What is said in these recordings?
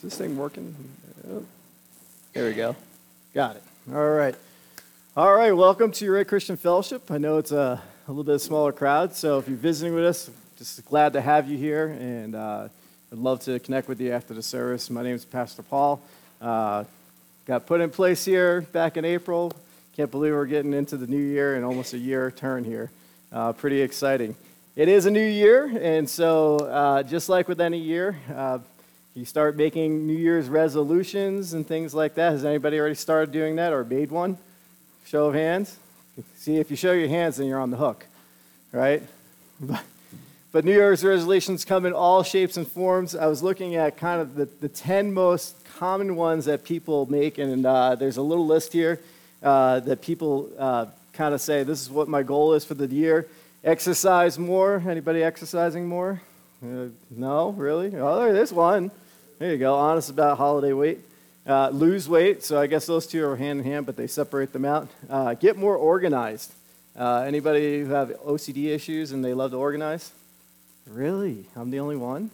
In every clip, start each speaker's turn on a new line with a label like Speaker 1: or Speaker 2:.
Speaker 1: this thing working? Oh, there we go. Got it. All right. All right, welcome to Ray Christian Fellowship. I know it's a little bit smaller crowd, so if you're visiting with us, just glad to have you here, and I'd love to connect with you after the service. My name is Pastor Paul. Got put in place here back in April. Can't believe we're getting into the new year and almost a year turn here. Pretty exciting. It is a new year, and so just like with any year, you start making New Year's resolutions and things like that. Has anybody already started doing that or made one? Show of hands. See, if you show your hands, then you're on the hook, right? But New Year's resolutions come in all shapes and forms. I was looking at kind of the 10 most common ones that people make, and there's a little list here that people kind of say, this is what my goal is for the year. Exercise more. Anybody exercising more? No, really? Oh, there's one. There you go. Honest about holiday weight. Lose weight. So I guess those two are hand in hand, but they separate them out. Get more organized. Anybody who have OCD issues and they love to organize? Really? I'm the only one?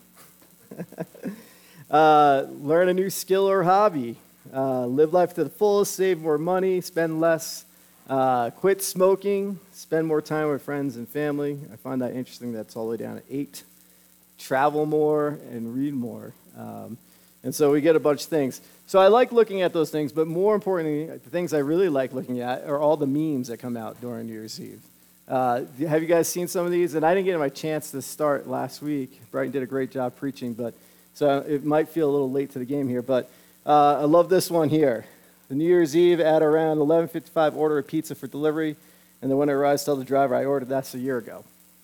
Speaker 1: Learn a new skill or hobby. Live life to the fullest. Save more money. Spend less. Quit smoking. Spend more time with friends and family. I find that interesting. That's all the way down to 8. Travel more and read more. And so we get a bunch of things. So I like looking at those things, but more importantly, the things I really like looking at are all the memes that come out during New Year's Eve. Have you guys seen some of these? And I didn't get my chance to start last week. Brighton did a great job preaching, but so it might feel a little late to the game here. But I love this one here. The New Year's Eve at around 11:55, order a pizza for delivery, and then when it arrives, tell the driver I ordered that a year ago.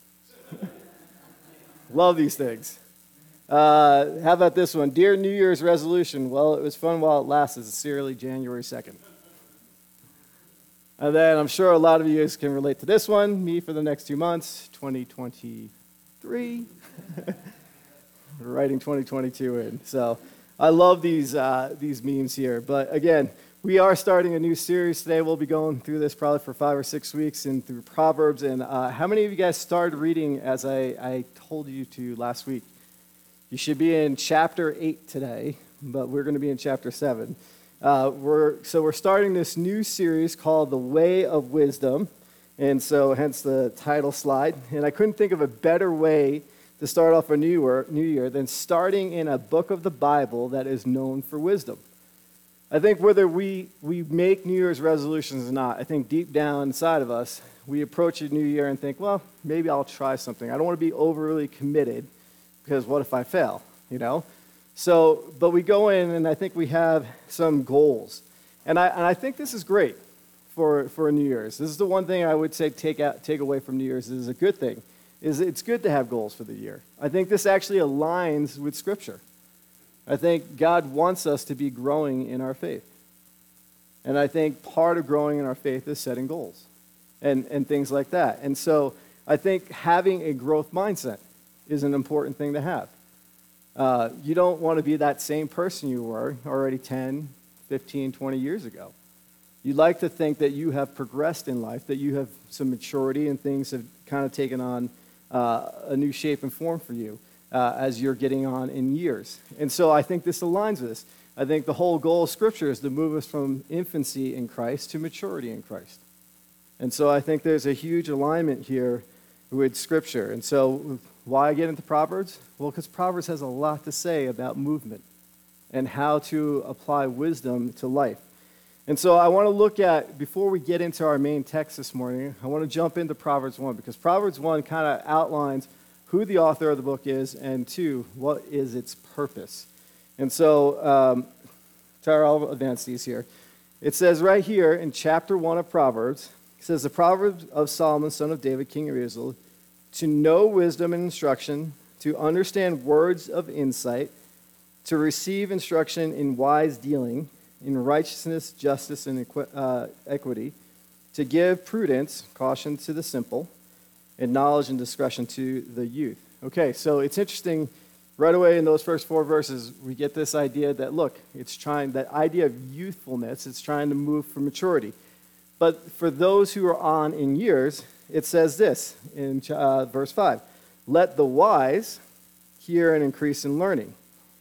Speaker 1: Love these things. How about this one? Dear New Year's resolution, well, it was fun while it lasted. Sincerely, January 2nd. And then I'm sure a lot of you guys can relate to this one. Me for the next 2 months, 2023. We're writing 2022 in. So I love these memes here. But again, we are starting a new series today. We'll be going through this probably for 5 or 6 weeks and through Proverbs. And how many of you guys started reading as I told you to last week? You should be in chapter 8 today, but we're going to be in chapter 7. We're starting this new series called The Way of Wisdom, and so hence the title slide. And I couldn't think of a better way to start off a new year than starting in a book of the Bible that is known for wisdom. I think whether we make New Year's resolutions or not, I think deep down inside of us, we approach a new year and think, well, maybe I'll try something. I don't want to be overly committed, because what if I fail, you know? So, but we go in, and I think we have some goals. And I think this is great for a New Year's. This is the one thing I would say take away from New Year's. This is a good thing, is it's good to have goals for the year. I think this actually aligns with Scripture. I think God wants us to be growing in our faith. And I think part of growing in our faith is setting goals and things like that. And so I think having a growth mindset is an important thing to have. You don't want to be that same person you were already 10, 15, 20 years ago. You'd like to think that you have progressed in life, that you have some maturity and things have kind of taken on a new shape and form for you as you're getting on in years. And so I think this aligns with this. I think the whole goal of Scripture is to move us from infancy in Christ to maturity in Christ. And so I think there's a huge alignment here with Scripture. And so why get into Proverbs? Well, because Proverbs has a lot to say about movement and how to apply wisdom to life. And so I want to look at, before we get into our main text this morning, I want to jump into Proverbs 1, because Proverbs 1 kind of outlines who the author of the book is, and 2, what is its purpose. And so, Tara, I'll advance these here. It says right here in chapter 1 of Proverbs, it says, the Proverbs of Solomon, son of David, king of Israel, to know wisdom and instruction, to understand words of insight, to receive instruction in wise dealing, in righteousness, justice, and equity, to give prudence, caution to the simple, and knowledge and discretion to the youth. Okay, so it's interesting, right away in those first 4 verses, we get this idea that, look, that idea of youthfulness, it's trying to move for maturity. But for those who are on in years, it says this in verse 5, let the wise hear and increase in learning.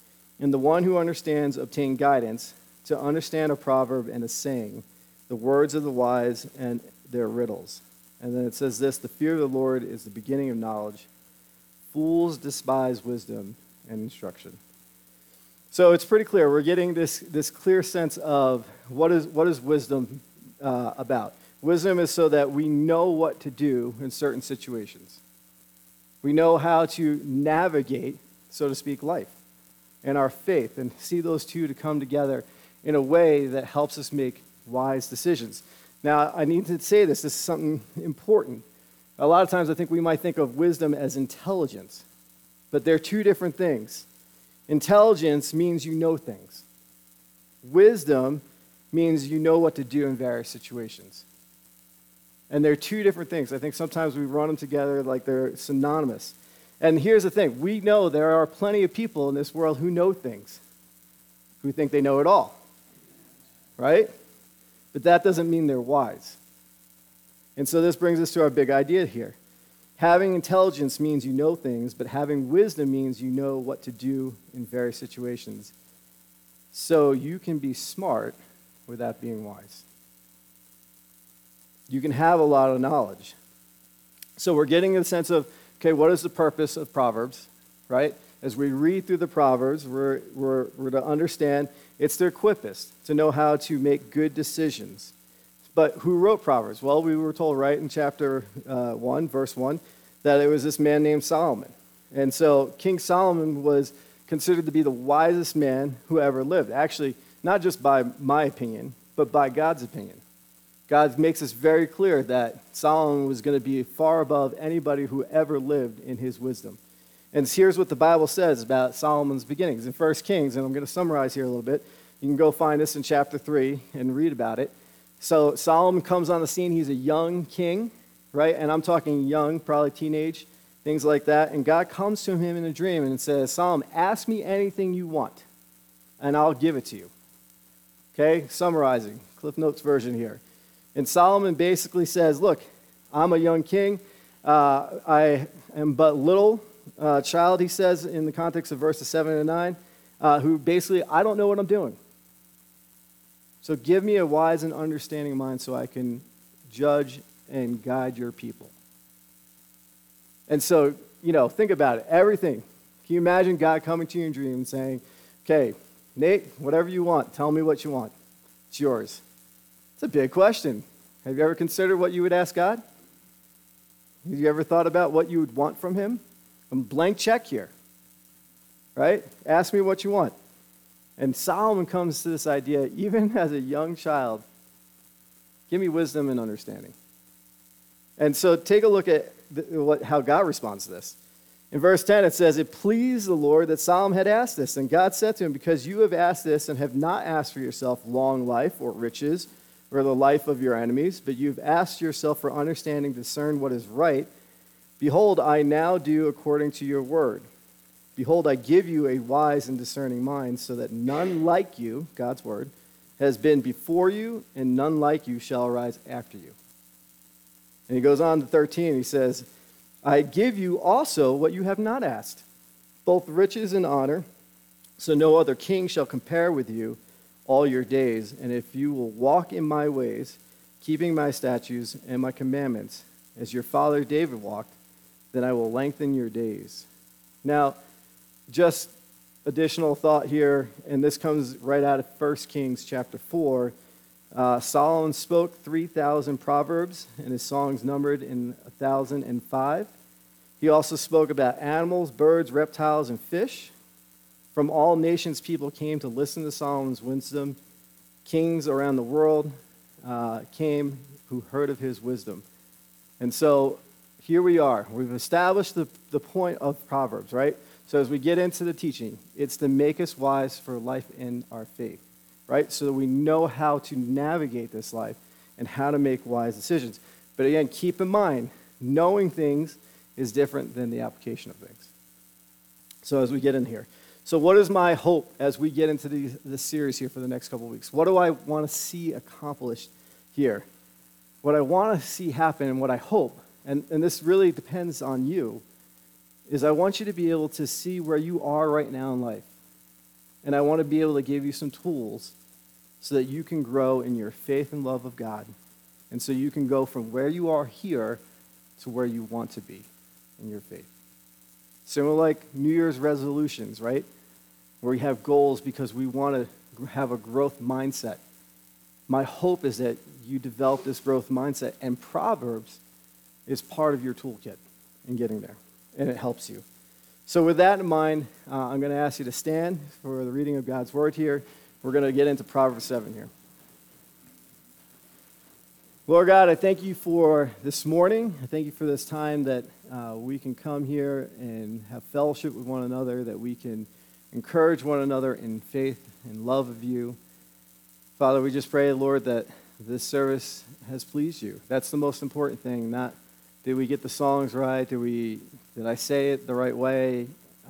Speaker 1: And the one who understands obtains guidance to understand a proverb and a saying, the words of the wise and their riddles. And then it says this, the fear of the Lord is the beginning of knowledge. Fools despise wisdom and instruction. So it's pretty clear. We're getting this clear sense of what is wisdom about. Wisdom is so that we know what to do in certain situations. We know how to navigate, so to speak, life and our faith, and see those two to come together in a way that helps us make wise decisions. Now, I need to say this is something important. A lot of times I think we might think of wisdom as intelligence, but they're two different things. Intelligence means you know things. Wisdom means you know what to do in various situations. And they're two different things. I think sometimes we run them together like they're synonymous. And here's the thing. We know there are plenty of people in this world who know things, who think they know it all, right? But that doesn't mean they're wise. And so this brings us to our big idea here. Having intelligence means you know things, but having wisdom means you know what to do in various situations. So you can be smart without being wise. You can have a lot of knowledge. So we're getting a sense of, okay, what is the purpose of Proverbs, right? As we read through the Proverbs, we're to understand it's to equip us to know how to make good decisions. But who wrote Proverbs? Well, we were told right in chapter 1, verse 1, that it was this man named Solomon. And so King Solomon was considered to be the wisest man who ever lived. Actually, not just by my opinion, but by God's opinion. God makes it very clear that Solomon was going to be far above anybody who ever lived in his wisdom. And here's what the Bible says about Solomon's beginnings. In 1 Kings, and I'm going to summarize here a little bit. You can go find this in chapter 3 and read about it. So Solomon comes on the scene. He's a young king, right? And I'm talking young, probably teenage, things like that. And God comes to him in a dream and says, Solomon, ask me anything you want, and I'll give it to you. Okay? Summarizing, Cliff Notes version here. And Solomon basically says, look, I'm a young king. I am but little child, he says in the context of verses 7 and 9, who basically, I don't know what I'm doing. So give me a wise and understanding mind so I can judge and guide your people. And so, think about it. Everything. Can you imagine God coming to you in a dream and saying, okay, Nate, whatever you want, tell me what you want. It's yours. It's a big question. Have you ever considered what you would ask God? Have you ever thought about what you would want from him? A blank check here, right? Ask me what you want. And Solomon comes to this idea, even as a young child, give me wisdom and understanding. And so take a look at how God responds to this. In verse 10, it says, it pleased the Lord that Solomon had asked this. And God said to him, because you have asked this and have not asked for yourself long life or riches or the life of your enemies, but you've asked yourself for understanding to discern what is right, behold, I now do according to your word. Behold, I give you a wise and discerning mind, so that none like you, God's word, has been before you, and none like you shall arise after you. And he goes on to 13, he says, I give you also what you have not asked, both riches and honor, so no other king shall compare with you all your days. And if you will walk in my ways, keeping my statutes and my commandments, as your father David walked, then I will lengthen your days. Now, just additional thought here, and this comes right out of 1 Kings chapter 4. Solomon spoke 3,000 proverbs, and his songs numbered in 1,005. He also spoke about animals, birds, reptiles, and fish. From all nations, people came to listen to Solomon's wisdom. Kings around the world came who heard of his wisdom. And so here we are. We've established the point of Proverbs, right? So as we get into the teaching, it's to make us wise for life in our faith, right? So that we know how to navigate this life and how to make wise decisions. But again, keep in mind, knowing things is different than the application of things. So as we get in here. So what is my hope as we get into this series here for the next couple of weeks? What do I want to see accomplished here? What I want to see happen and what I hope, and this really depends on you, is I want you to be able to see where you are right now in life and I want to be able to give you some tools so that you can grow in your faith and love of God, and so you can go from where you are here to where you want to be in your faith. Similar like New Year's resolutions, right? Where we have goals because we want to have a growth mindset. My hope is that you develop this growth mindset, and Proverbs is part of your toolkit in getting there, and it helps you. So with that in mind, I'm going to ask you to stand for the reading of God's Word here. We're going to get into Proverbs 7 here. Lord God, I thank you for this morning. I thank you for this time that we can come here and have fellowship with one another, that we can encourage one another in faith and love of you. Father, we just pray, Lord, that this service has pleased you. That's the most important thing. Not did we get the songs right? Did I say it the right way?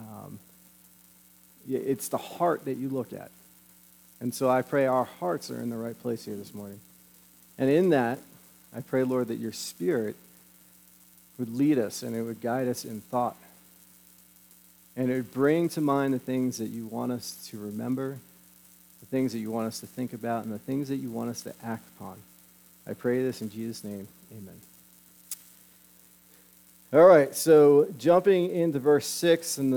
Speaker 1: It's the heart that you look at. And so I pray our hearts are in the right place here this morning. And in that, I pray, Lord, that your Spirit would lead us and it would guide us in thought. And it would bring to mind the things that you want us to remember, the things that you want us to think about, and the things that you want us to act upon. I pray this in Jesus' name. Amen. All right, so jumping into verse 6, and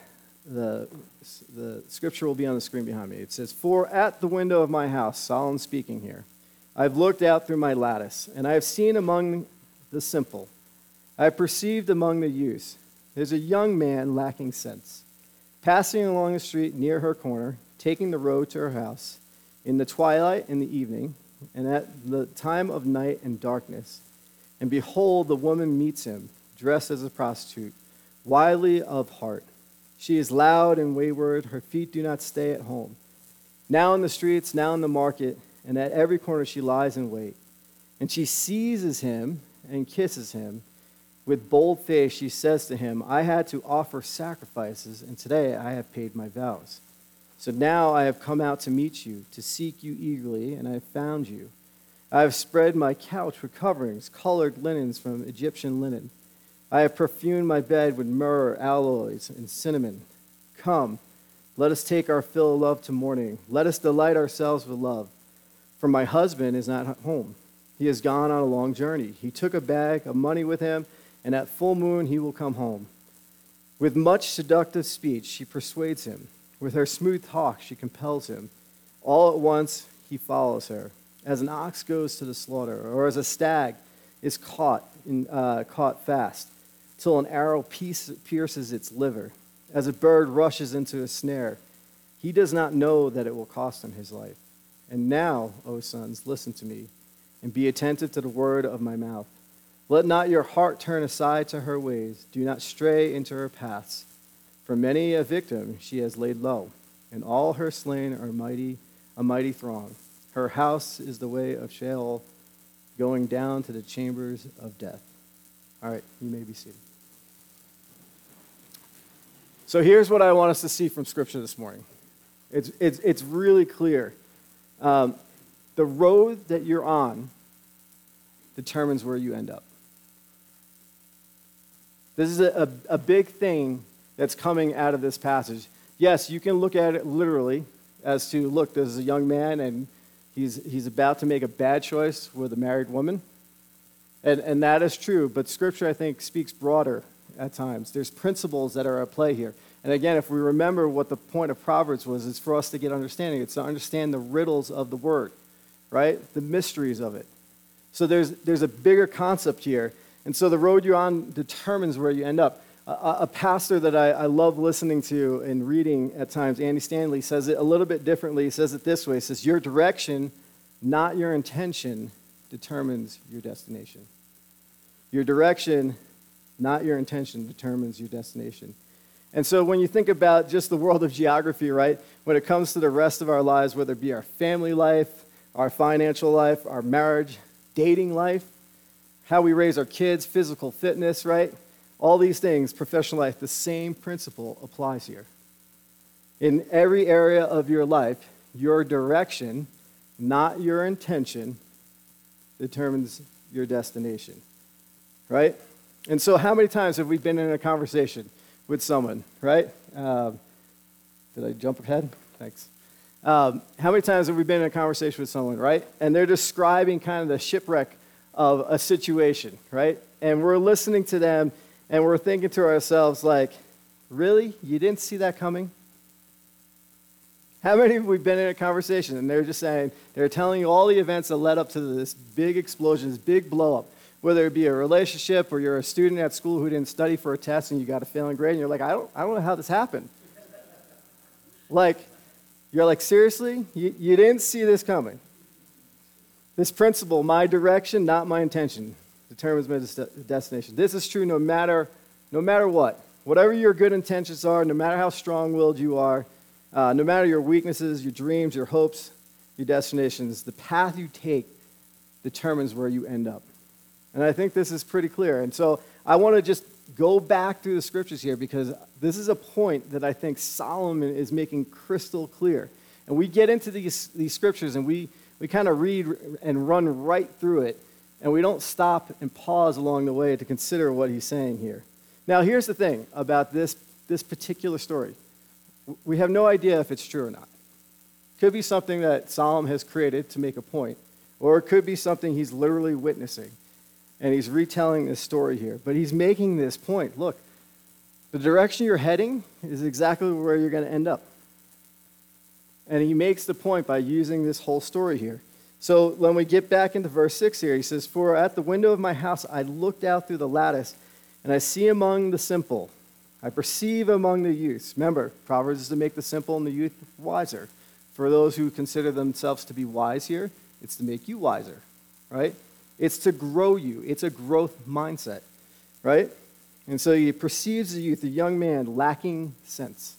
Speaker 1: the scripture will be on the screen behind me. It says, "For at the window of my house," Solomon speaking here, "I've looked out through my lattice, and I have seen among the simple. I have perceived among the youth. There's a young man lacking sense, passing along the street near her corner, taking the road to her house, in the twilight and the evening, and at the time of night and darkness. And behold, the woman meets him, dressed as a prostitute, wily of heart. She is loud and wayward, her feet do not stay at home. Now in the streets, now in the market, and at every corner she lies in wait. And she seizes him and kisses him. With bold face she says to him, I had to offer sacrifices, and today I have paid my vows. So now I have come out to meet you, to seek you eagerly, and I have found you. I have spread my couch with coverings, colored linens from Egyptian linen. I have perfumed my bed with myrrh, aloes, and cinnamon. Come, let us take our fill of love to morning. Let us delight ourselves with love. For my husband is not home. He has gone on a long journey. He took a bag of money with him, and at full moon he will come home. With much seductive speech she persuades him. With her smooth talk she compels him. All at once he follows her, as an ox goes to the slaughter, or as a stag is caught fast, till an arrow pierces its liver, as a bird rushes into a snare. He does not know that it will cost him his life. And now, O sons, listen to me, and be attentive to the word of my mouth. Let not your heart turn aside to her ways. Do not stray into her paths. For many a victim she has laid low, and all her slain are a mighty throng. Her house is the way of Sheol, going down to the chambers of death. All right, you may be seated. So here's what I want us to see from Scripture this morning. It's really clear. The road that you're on determines where you end up. This is a big thing that's coming out of this passage. Yes, you can look at it literally as to, look, there's a young man and he's about to make a bad choice with a married woman. And that is true, but Scripture, I think, speaks broader at times. There's principles that are at play here. And again, if we remember what the point of Proverbs was, it's for us to get understanding. It's to understand the riddles of the word, right? The mysteries of it. So there's a bigger concept here. And so the road you're on determines where you end up. A pastor that I love listening to and reading at times, Andy Stanley, says it a little bit differently. He says it this way. He says, your direction, not your intention, determines your destination. Your direction, not your intention, determines your destination. And so when you think about just the world of geography, right, when it comes to the rest of our lives, whether it be our family life, our financial life, our marriage, dating life, how we raise our kids, physical fitness, right, all these things, professional life, the same principle applies here. In every area of your life, your direction, not your intention, determines your destination, right? And so how many times have we been in a conversation with someone, right? Did I jump ahead? thanks. How many times have we been in a conversation with someone, right? And they're describing kind of the shipwreck of a situation, right? And we're listening to them, and we're thinking to ourselves, like, really? You didn't see that coming? How many have we been in a conversation, and they're just saying, they're telling you all the events that led up to this big explosion, this big blow-up, whether it be a relationship or you're a student at school who didn't study for a test and you got a failing grade, and you're like, I don't know how this happened. Like, you're like, seriously? You didn't see this coming. This principle, my direction, not my intention, determines my destination. This is true no matter what. Whatever your good intentions are, no matter how strong-willed you are, no matter your weaknesses, your dreams, your hopes, your destinations, the path you take determines where you end up. And I think this is pretty clear. And so I want to just go back through the scriptures here because this is a point that I think Solomon is making crystal clear. And we get into these scriptures and we kind of read and run right through it, and we don't stop and pause along the way to consider what he's saying here. Now, here's the thing about this particular story. We have no idea if it's true or not. It could be something that Solomon has created to make a point, or it could be something he's literally witnessing, and he's retelling this story here. But he's making this point. Look, the direction you're heading is exactly where you're going to end up. And he makes the point by using this whole story here. So when we get back into verse 6 here, he says, "For at the window of my house I looked out through the lattice, and I see among the simple, I perceive among the youths." Remember, Proverbs is to make the simple and the youth wiser. For those who consider themselves to be wise here, it's to make you wiser, right? It's to grow you. It's a growth mindset, right? And so he perceives the youth, a young man lacking sense,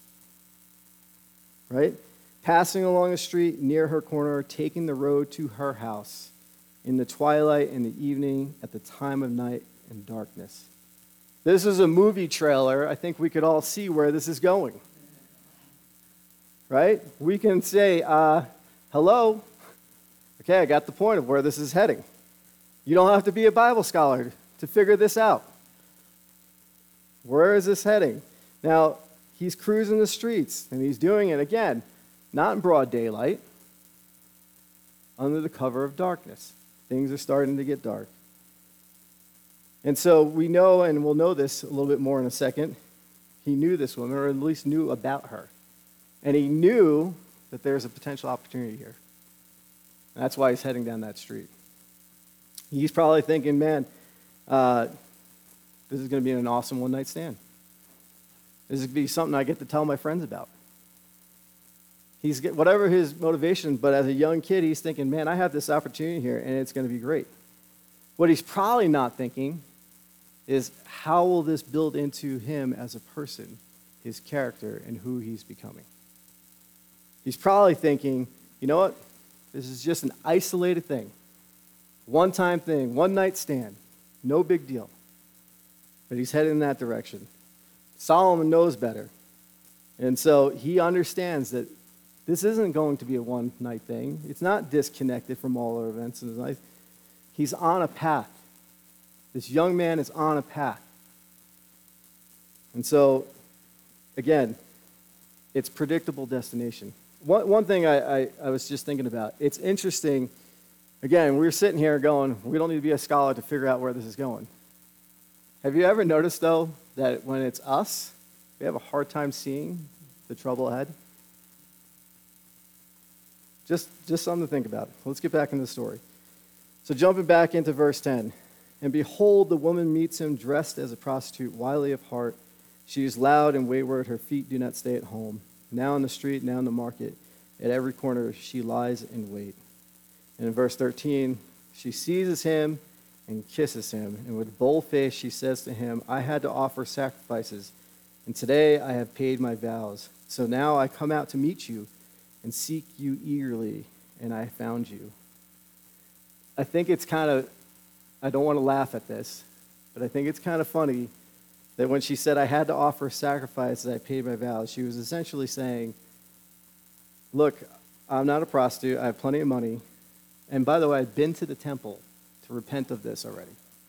Speaker 1: right? Passing along the street near her corner, taking the road to her house in the twilight, in the evening, at the time of night and darkness. This is a movie trailer. I think we could all see where this is going, right? We can say, hello. Okay, I got the point of where this is heading. You don't have to be a Bible scholar to figure this out. Where is this heading? Now, he's cruising the streets, and he's doing it, again, not in broad daylight, under the cover of darkness. Things are starting to get dark. And so we know, and we'll know this a little bit more in a second, he knew this woman, or at least knew about her. And he knew that there's a potential opportunity here. And that's why he's heading down that street. He's probably thinking, man, this is going to be an awesome one-night stand. This is going to be something I get to tell my friends about. Whatever his motivation, but as a young kid, he's thinking, man, I have this opportunity here, and it's going to be great. What he's probably not thinking is, how will this build into him as a person, his character, and who he's becoming? He's probably thinking, you know what? This is just an isolated thing. One-time thing, one-night stand. No big deal. But he's headed in that direction. Solomon knows better. And so he understands that this isn't going to be a one-night thing. It's not disconnected from all our events in his life. He's on a path. This young man is on a path. And so, again, it's predictable destination. One thing I was just thinking about, it's interesting, again, we were sitting here going, we don't need to be a scholar to figure out where this is going. Have you ever noticed, though, that when it's us, we have a hard time seeing the trouble ahead? Just something to think about. Let's get back into the story. So jumping back into verse 10. "And behold, the woman meets him dressed as a prostitute, wily of heart. She is loud and wayward. Her feet do not stay at home. Now in the street, now in the market. At every corner she lies in wait." And in verse 13, she seizes him and kisses him. And with bold face she says to him, "I had to offer sacrifices, and today I have paid my vows. So now I come out to meet you and seek you eagerly, and I found you." I think it's kind of, I don't want to laugh at this, but I think it's kind of funny that when she said, "I had to offer sacrifices, I paid my vows," she was essentially saying, look, I'm not a prostitute, I have plenty of money, and by the way, I've been to the temple to repent of this already.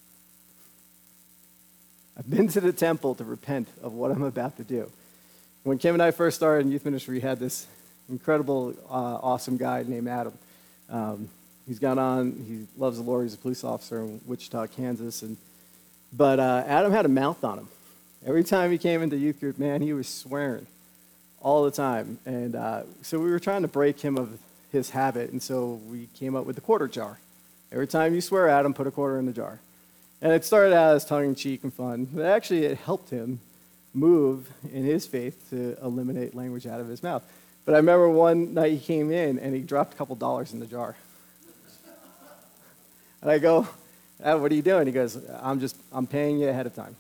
Speaker 1: I've been to the temple to repent of what I'm about to do. When Kim and I first started in youth ministry, we had this incredible, awesome guy named Adam. He's gone on, he loves the Lord, he's a police officer in Wichita, Kansas. But Adam had a mouth on him. Every time he came into youth group, man, he was swearing all the time. And so we were trying to break him of his habit, and so we came up with the quarter jar. Every time you swear at him, put a quarter in the jar. And it started out as tongue-in-cheek and fun, but actually it helped him move in his faith to eliminate language out of his mouth. But I remember one night he came in and he dropped a couple dollars in the jar. And I go, what are you doing? He goes, I'm paying you ahead of time.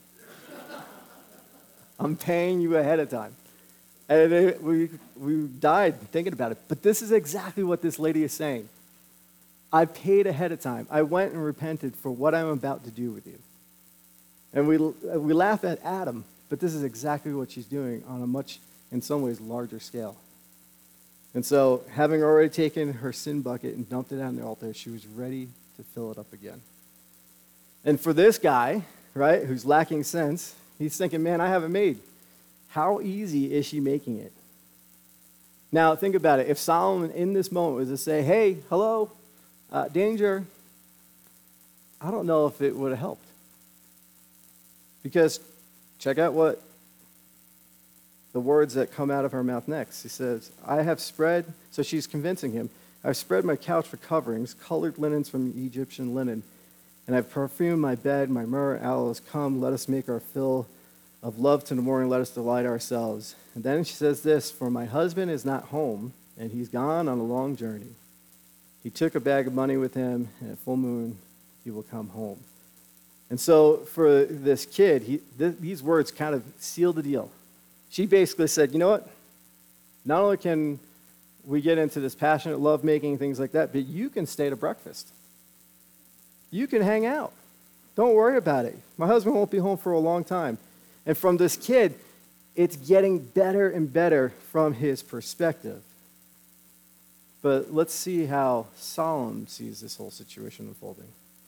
Speaker 1: I'm paying you ahead of time. And we died thinking about it. But this is exactly what this lady is saying. I paid ahead of time. I went and repented for what I'm about to do with you. And we laugh at Adam, but this is exactly what she's doing on a much, in some ways, larger scale. And so, having already taken her sin bucket and dumped it on the altar, she was ready to fill it up again. And for this guy, right, who's lacking sense, he's thinking, man, I haven't made. How easy is she making it? Now, think about it. If Solomon in this moment was to say, hey, hello, danger, I don't know if it would have helped. Because check out what the words that come out of her mouth next. He says, I have spread, so she's convincing him, I've spread my couch for coverings, colored linens from Egyptian linen, and I've perfumed my bed, my myrrh and aloes. Come, let us make our fill of love to the morning, let us delight ourselves. And then she says this, for my husband is not home, and he's gone on a long journey. He took a bag of money with him, and at full moon he will come home. And so for this kid, these words kind of seal the deal. She basically said, you know what? Not only can we get into this passionate lovemaking, things like that, but you can stay to breakfast. You can hang out. Don't worry about it. My husband won't be home for a long time. And from this kid, it's getting better and better from his perspective. But let's see how Solomon sees this whole situation unfolding.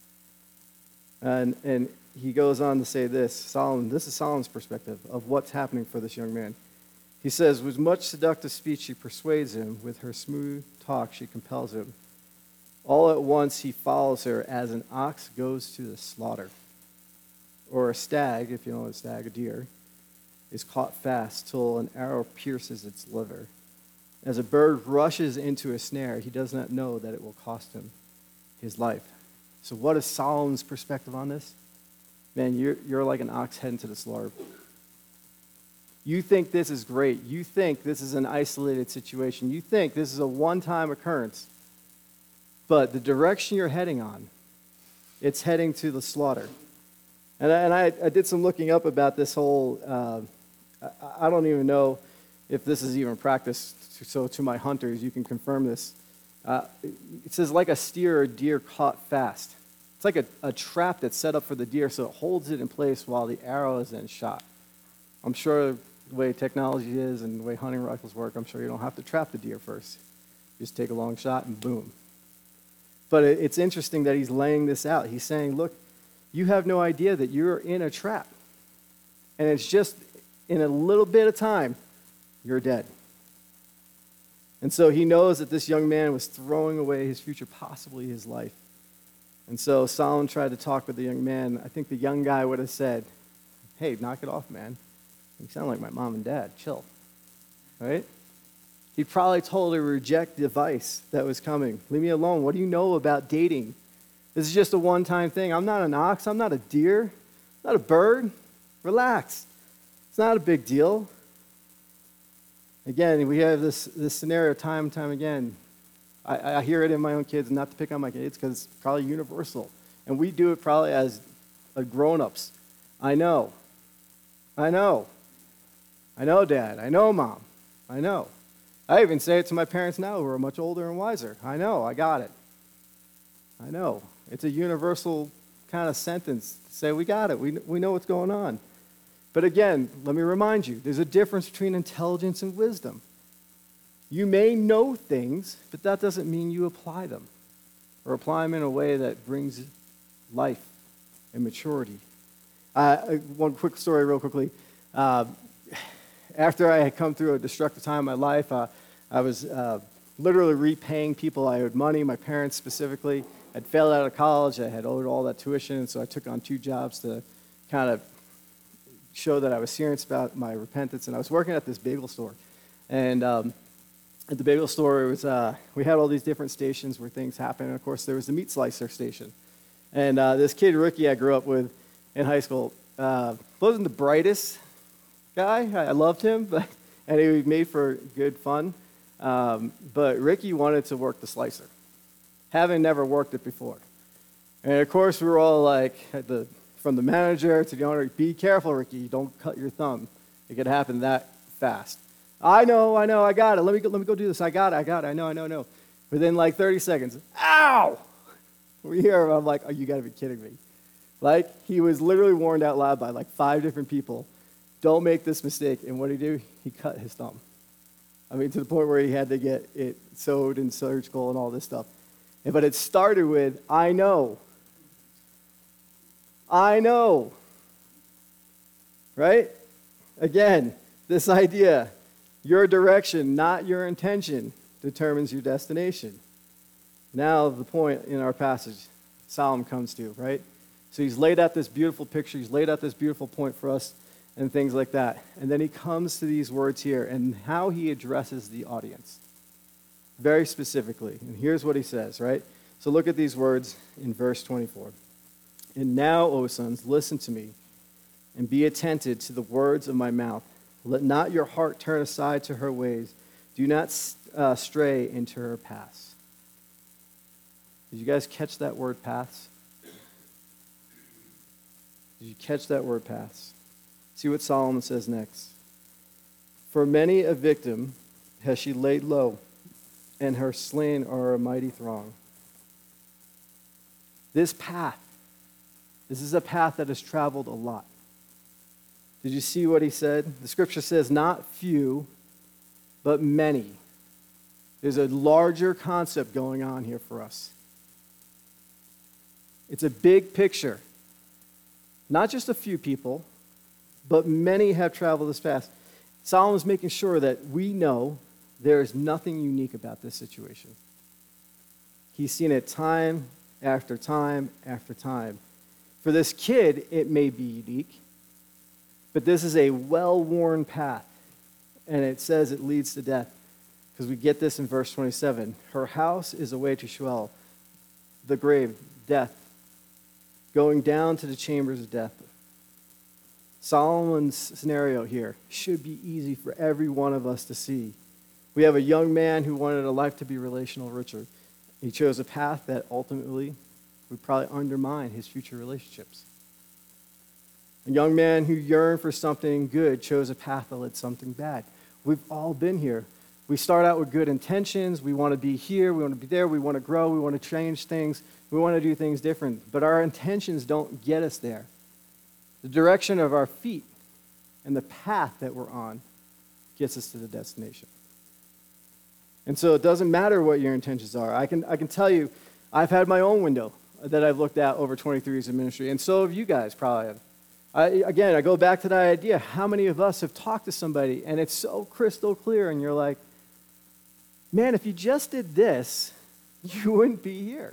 Speaker 1: And he goes on to say this, this is Solomon's perspective of what's happening for this young man. He says, with much seductive speech she persuades him, with her smooth talk she compels him. All at once he follows her as an ox goes to the slaughter. Or a stag, if you know a stag, a deer, is caught fast till an arrow pierces its liver. As a bird rushes into a snare, he does not know that it will cost him his life. So what is Solomon's perspective on this? Man, you're like an ox heading to the slaughter. You think this is great. You think this is an isolated situation. You think this is a one-time occurrence. But the direction you're heading on, it's heading to the slaughter. And I did some looking up about this whole, I don't even know if this is even practiced, so to my hunters, you can confirm this. It says like a steer or deer caught fast. It's like a trap that's set up for the deer, so it holds it in place while the arrow is then shot. I'm sure the way technology is and the way hunting rifles work, I'm sure you don't have to trap the deer first. You just take a long shot and boom. But it's interesting that he's laying this out. He's saying, look, you have no idea that you're in a trap. And it's just in a little bit of time, you're dead. And so he knows that this young man was throwing away his future, possibly his life. And so Solomon tried to talk with the young man. I think the young guy would have said, hey, knock it off, man. You sound like my mom and dad. Chill. Right? He probably told her to reject the vice that was coming. Leave me alone. What do you know about dating? This is just a one-time thing. I'm not an ox. I'm not a deer. I'm not a bird. Relax. It's not a big deal. Again, we have this scenario time and time again. I hear it in my own kids, not to pick on my kids, because it's probably universal. And we do it probably as grown-ups. I know, Dad. I know, Mom. I know. I even say it to my parents now who are much older and wiser. I know, I got it. I know. It's a universal kind of sentence to say, we got it. We know what's going on. But again, let me remind you, there's a difference between intelligence and wisdom. You may know things, but that doesn't mean you apply them or apply them in a way that brings life and maturity. One quick story real quickly. After I had come through a destructive time in my life, I was literally repaying people I owed money, my parents specifically. I'd failed out of college. I had owed all that tuition, so I took on 2 jobs to kind of show that I was serious about my repentance. And I was working at this bagel store. And at the bagel store, it was, we had all these different stations where things happened. And, of course, there was the meat slicer station. And this kid, Ricky, I grew up with in high school, wasn't the brightest guy. I loved him, and he made for good fun. But Ricky wanted to work the slicer, having never worked it before. And, of course, we were all like, from the manager to the owner, be careful, Ricky, don't cut your thumb. It could happen that fast. I know, I got it. Let me go do this. I got it, I know. Within like 30 seconds, ow! We hear him, I'm like, oh, you gotta be kidding me. Like, he was literally warned out loud by like 5 different people, don't make this mistake. And what did he do? He cut his thumb. I mean, to the point where he had to get it sewed and surgical and all this stuff. But it started with, I know. Right? Again, this idea, your direction, not your intention, determines your destination. Now, the point in our passage, Solomon comes to, right? So he's laid out this beautiful picture, he's laid out this beautiful point for us and things like that. And then he comes to these words here and how he addresses the audience, very specifically. And here's what he says, right? So look at these words in verse 24. And now, O sons, listen to me and be attentive to the words of my mouth. Let not your heart turn aside to her ways. Do not stray into her paths. Did you guys catch that word paths? Did you catch that word paths? See what Solomon says next. For many a victim has she laid low, and her slain are a mighty throng. This is a path that has traveled a lot. Did you see what he said? The scripture says not few, but many. There's a larger concept going on here for us. It's a big picture. Not just a few people, but many have traveled this path. Solomon's making sure that we know there is nothing unique about this situation. He's seen it time after time after time. For this kid, it may be unique, but this is a well-worn path, and it says it leads to death, because we get this in verse 27. Her house is a way to Sheol, the grave, death, going down to the chambers of death. Solomon's scenario here should be easy for every one of us to see. We have a young man who wanted a life to be relational richer. He chose a path that ultimately would probably undermine his future relationships. A young man who yearned for something good chose a path that led to something bad. We've all been here. We start out with good intentions. We want to be here. We want to be there. We want to grow. We want to change things. We want to do things different. But our intentions don't get us there. The direction of our feet and the path that we're on gets us to the destination. And so it doesn't matter what your intentions are. I can tell you, I've had my own window that I've looked at over 23 years of ministry, and so have you guys probably have. I go back to that idea. How many of us have talked to somebody, and it's so crystal clear, and you're like, man, if you just did this, you wouldn't be here.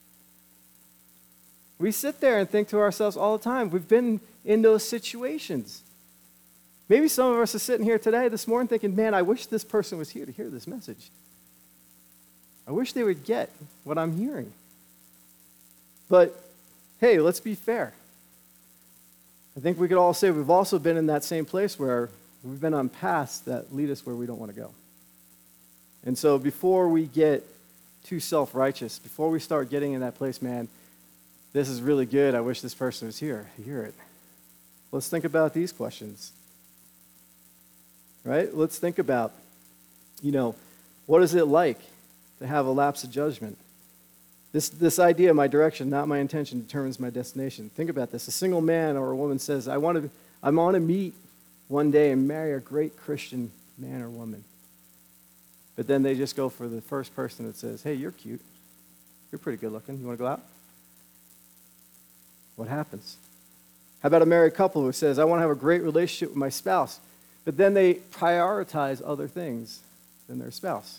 Speaker 1: We sit there and think to ourselves all the time. We've been in those situations. Maybe some of us are sitting here today, this morning, thinking, man, I wish this person was here to hear this message. I wish they would get what I'm hearing. But, hey, let's be fair. I think we could all say we've also been in that same place where we've been on paths that lead us where we don't want to go. And so before we get too self-righteous, before we start getting in that place, man, this is really good. I wish this person was here. I hear it. Let's think about these questions. Right? Let's think about, what is it like to have a lapse of judgment? This idea, my direction, not my intention, determines my destination. Think about this. A single man or a woman says, I want to meet one day and marry a great Christian man or woman. But then they just go for the first person that says, hey, you're cute. You're pretty good looking. You want to go out? What happens? How about a married couple who says, I want to have a great relationship with my spouse, but then they prioritize other things than their spouse.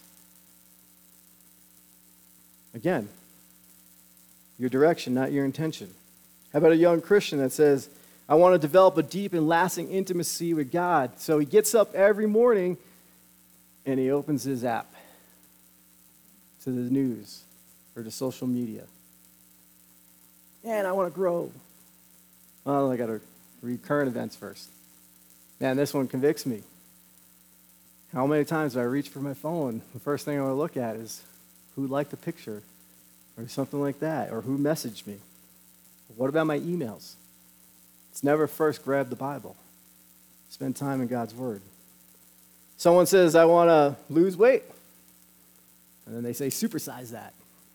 Speaker 1: Again, your direction, not your intention. How about a young Christian that says, I want to develop a deep and lasting intimacy with God. So he gets up every morning and he opens his app to the news or to social media. Man, I want to grow. Well, I got to read current events first. Man, this one convicts me. How many times do I reach for my phone? The first thing I want to look at is who liked a picture or something like that, or who messaged me. What about my emails? It's never first grab the Bible. Spend time in God's Word. Someone says, I want to lose weight. And then they say, supersize that.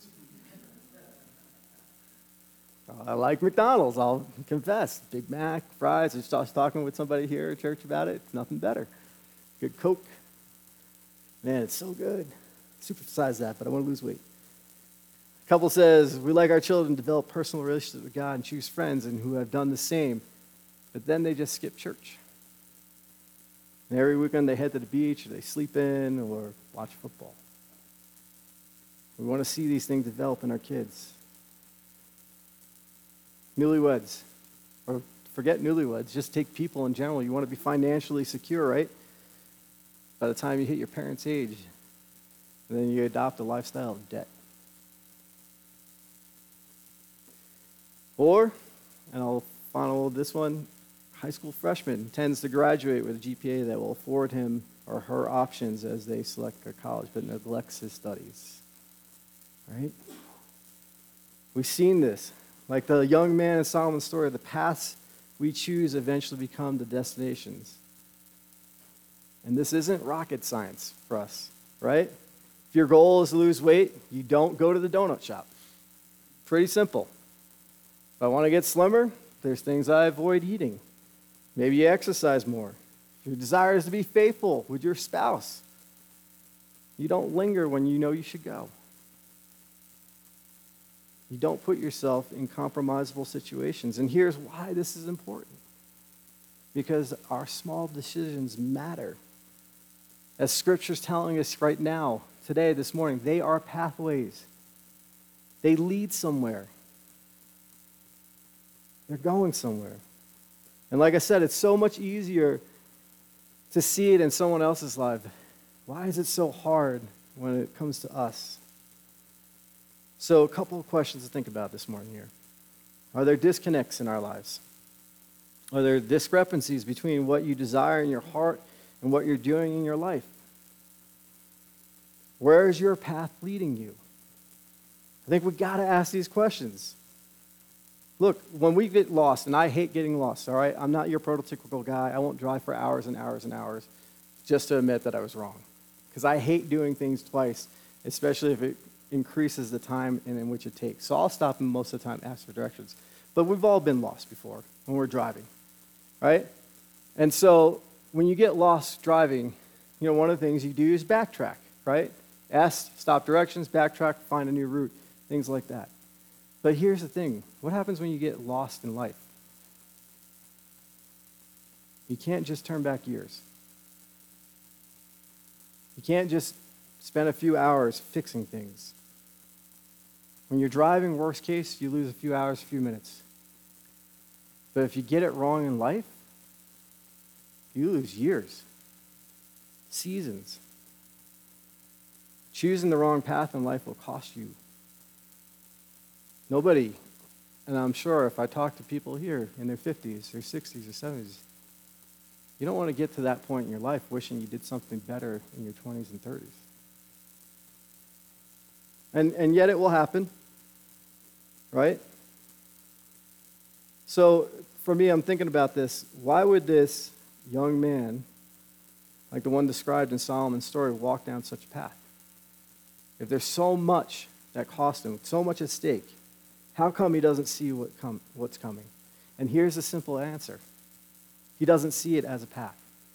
Speaker 1: I like McDonald's, I'll confess. Big Mac, fries. I was talking with somebody here at church about it. It's nothing better. Good Coke. Man, it's so good. Supersize that, but I want to lose weight. A couple says, we like our children to develop personal relationships with God and choose friends and who have done the same. But then they just skip church. And every weekend they head to the beach, or they sleep in, or watch football. We want to see these things develop in our kids. Newlyweds, or forget newlyweds, just take people in general. You want to be financially secure, right? By the time you hit your parents' age, and then you adopt a lifestyle of debt. Or, and I'll final this one, high school freshman tends to graduate with a GPA that will afford him or her options as they select a college, but neglects his studies. Right? We've seen this. Like the young man in Solomon's story, the paths we choose eventually become the destinations. And this isn't rocket science for us, right? If your goal is to lose weight, you don't go to the donut shop. Pretty simple. If I want to get slimmer, there's things I avoid eating. Maybe you exercise more. If your desire is to be faithful with your spouse, you don't linger when you know you should go. You don't put yourself in compromisable situations. And here's why this is important. Because our small decisions matter. As Scripture's telling us right now, today, this morning, they are pathways. They lead somewhere. They're going somewhere. And like I said, it's so much easier to see it in someone else's life. Why is it so hard when it comes to us? So a couple of questions to think about this morning here. Are there disconnects in our lives? Are there discrepancies between what you desire in your heart and what you're doing in your life? Where is your path leading you? I think we've got to ask these questions. Look, when we get lost, and I hate getting lost, all right? I'm not your prototypical guy. I won't drive for hours and hours and hours just to admit that I was wrong. Because I hate doing things twice, especially if it increases the time in which it takes. So I'll stop and most of the time ask for directions. But we've all been lost before when we're driving, right? And so when you get lost driving, one of the things you do is backtrack, right? Ask, stop directions, backtrack, find a new route, things like that. But here's the thing. What happens when you get lost in life? You can't just turn back years. You can't just spend a few hours fixing things. When you're driving, worst case, you lose a few hours, a few minutes. But if you get it wrong in life, you lose years, seasons. Choosing the wrong path in life will cost you. Nobody, and I'm sure if I talk to people here in their 50s, their 60s, or 70s, you don't want to get to that point in your life wishing you did something better in your 20s and 30s. And yet it will happen, right? So for me, I'm thinking about this. Why would this young man, like the one described in Solomon's story, walk down such a path? If there's so much that cost him, so much at stake, how come he doesn't see what's coming? And here's a simple answer. He doesn't see it as a path.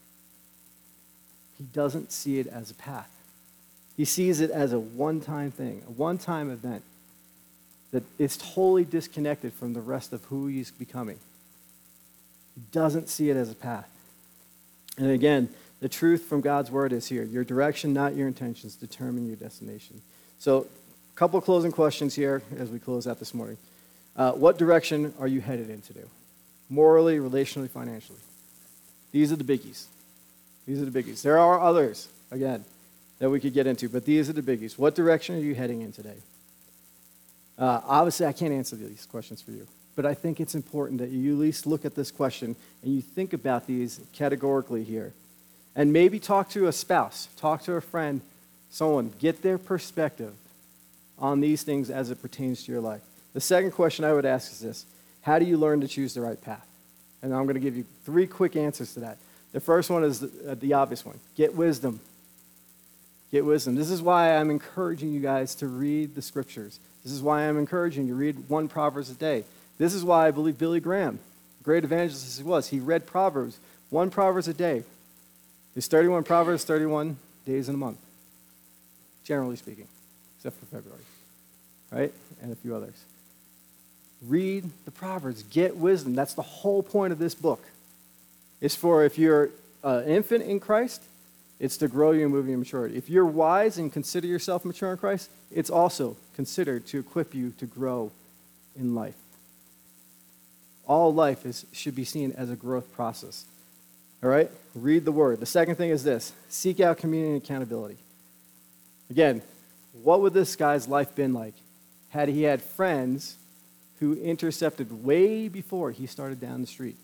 Speaker 1: He doesn't see it as a path. He sees it as a one-time thing, a one-time event that is totally disconnected from the rest of who he's becoming. He doesn't see it as a path. And again, The truth from God's word is here. Your direction, not your intentions, determine your destination. So, a couple of closing questions here as we close out this morning. What direction are you headed into? Morally, relationally, financially? These are the biggies. These are the biggies. There are others, again, that we could get into, but these are the biggies. What direction are you heading in today? Obviously, I can't answer these questions for you, but I think it's important that you at least look at this question and you think about these categorically here. And maybe talk to a spouse, talk to a friend, someone, get their perspective on these things as it pertains to your life. The second question I would ask is this: how do you learn to choose the right path? And I'm going to give you 3 quick answers to that. The first one is the obvious one. Get wisdom. Get wisdom. This is why I'm encouraging you guys to read the scriptures. This is why I'm encouraging you to read 1 Proverbs a day. This is why I believe Billy Graham, great evangelist as he was, he read Proverbs, 1 Proverbs a day. There's 31 Proverbs, 31 days in a month, generally speaking, except for February, right? And a few others. Read the Proverbs. Get wisdom. That's the whole point of this book. It's for, if you're an infant in Christ, it's to grow you and move you in maturity. If you're wise and consider yourself mature in Christ, it's also considered to equip you to grow in life. All life should be seen as a growth process. All right? Read the word. The second thing is this: seek out community and accountability. Again, what would this guy's life been like had he had friends who intercepted way before he started down the street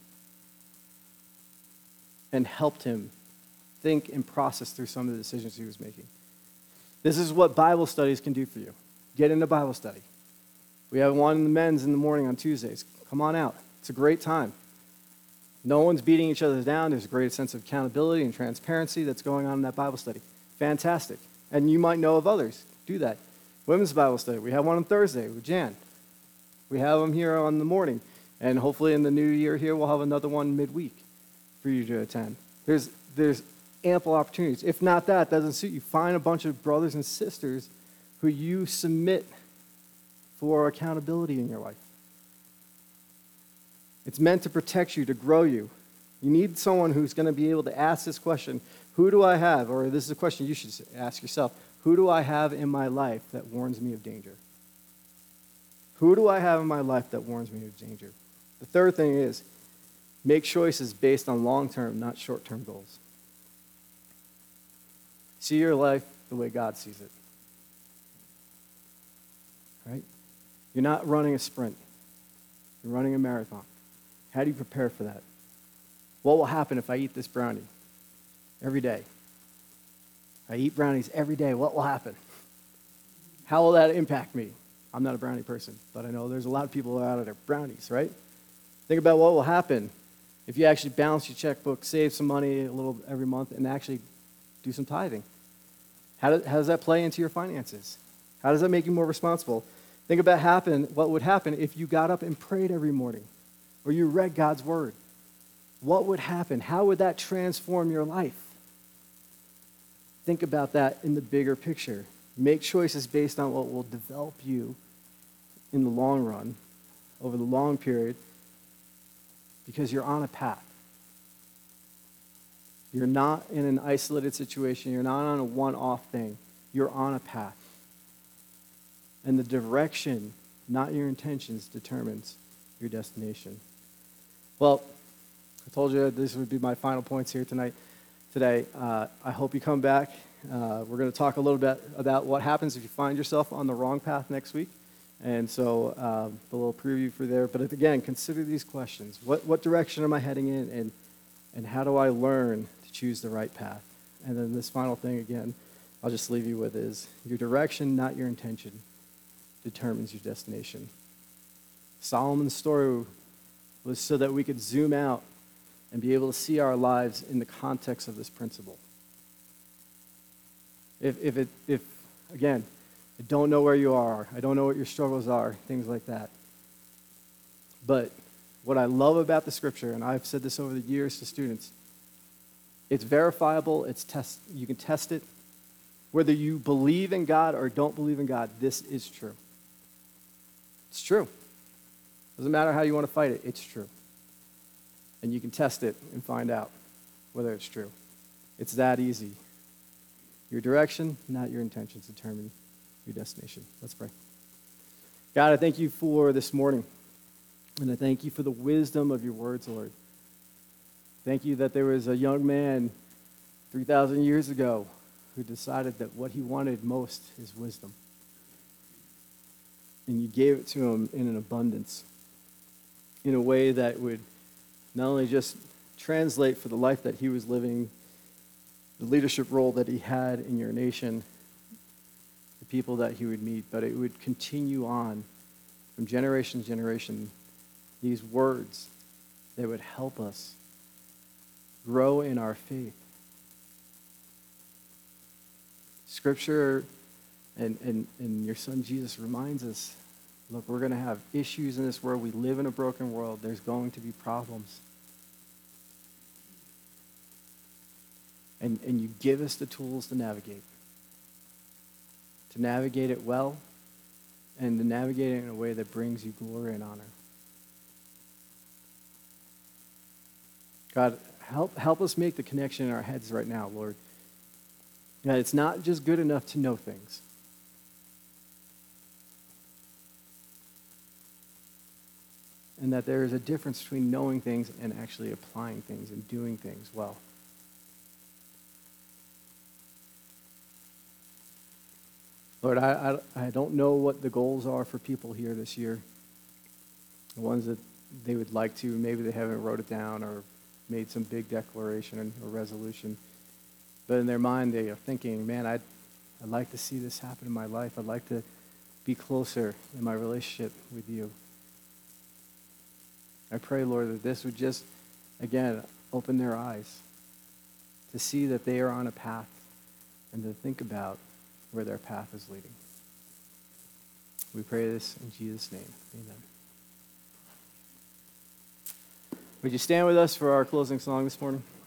Speaker 1: and helped him think and process through some of the decisions he was making? This is what Bible studies can do for you. Get into Bible study. We have one in the men's in the morning on Tuesdays. Come on out. It's a great time. No one's beating each other down. There's a great sense of accountability and transparency that's going on in that Bible study. Fantastic. And you might know of others. Do that. Women's Bible study. We have one on Thursday with Jan. We have them here on the morning. And hopefully in the new year here, we'll have another one midweek for you to attend. There's ample opportunities. If not that doesn't suit you, find a bunch of brothers and sisters who you submit for accountability in your life. It's meant to protect you, to grow you. You need someone who's going to be able to ask this question: who do I have? Or this is a question you should ask yourself: who do I have in my life that warns me of danger? Who do I have in my life that warns me of danger? The third thing is, make choices based on long-term, not short-term goals. See your life the way God sees it. Right? You're not running a sprint. You're running a marathon. How do you prepare for that? What will happen if I eat this brownie every day? I eat brownies every day. What will happen? How will that impact me? I'm not a brownie person, but I know there's a lot of people out there brownies, right? Think about what will happen if you actually balance your checkbook, save some money a little every month, and actually do some tithing. How does that play into your finances? How does that make you more responsible? Think about what would happen if you got up and prayed every morning, or you read God's word. What would happen? How would that transform your life? Think about that in the bigger picture. Make choices based on what will develop you in the long run, over the long period, because you're on a path. You're not in an isolated situation. You're not on a one-off thing. You're on a path. And the direction, not your intentions, determines your destination. Well, I told you this would be my final points here today. I hope you come back. We're going to talk a little bit about what happens if you find yourself on the wrong path next week. And so a little preview for there. But again, consider these questions. What direction am I heading in? And how do I learn to choose the right path? And then this final thing, again, I'll just leave you with is your direction, not your intention, determines your destination. Solomon's story was so that we could zoom out and be able to see our lives in the context of this principle. If again, I don't know where you are, I don't know what your struggles are, things like that. But what I love about the scripture, and I've said this over the years to students, it's verifiable, you can test it. Whether you believe in God or don't believe in God, this is true. It's true. Doesn't matter how you want to fight it, it's true. And you can test it and find out whether it's true. It's that easy. Your direction, not your intentions, determine your destination. Let's pray. God, I thank you for this morning, and I thank you for the wisdom of your words, Lord. Thank you that there was a young man 3,000 years ago who decided that what he wanted most is wisdom. And you gave it to him in an abundance, in a way that would not only just translate for the life that he was living, the leadership role that he had in your nation, the people that he would meet, but it would continue on from generation to generation, these words that would help us grow in our faith. Scripture and your son Jesus reminds us, look, we're going to have issues in this world. We live in a broken world. There's going to be problems. And you give us the tools to navigate it well, and to navigate it in a way that brings you glory and honor. God, help us make the connection in our heads right now, Lord. That it's not just good enough to know things. And that there is a difference between knowing things and actually applying things and doing things well. Lord, I don't know what the goals are for people here this year. The ones that they would like to, maybe they haven't wrote it down or made some big declaration or resolution. But in their mind, they are thinking, man, I'd like to see this happen in my life. I'd like to be closer in my relationship with you. I pray, Lord, that this would just, again, open their eyes to see that they are on a path and to think about where their path is leading. We pray this in Jesus' name. Amen. Would you stand with us for our closing song this morning?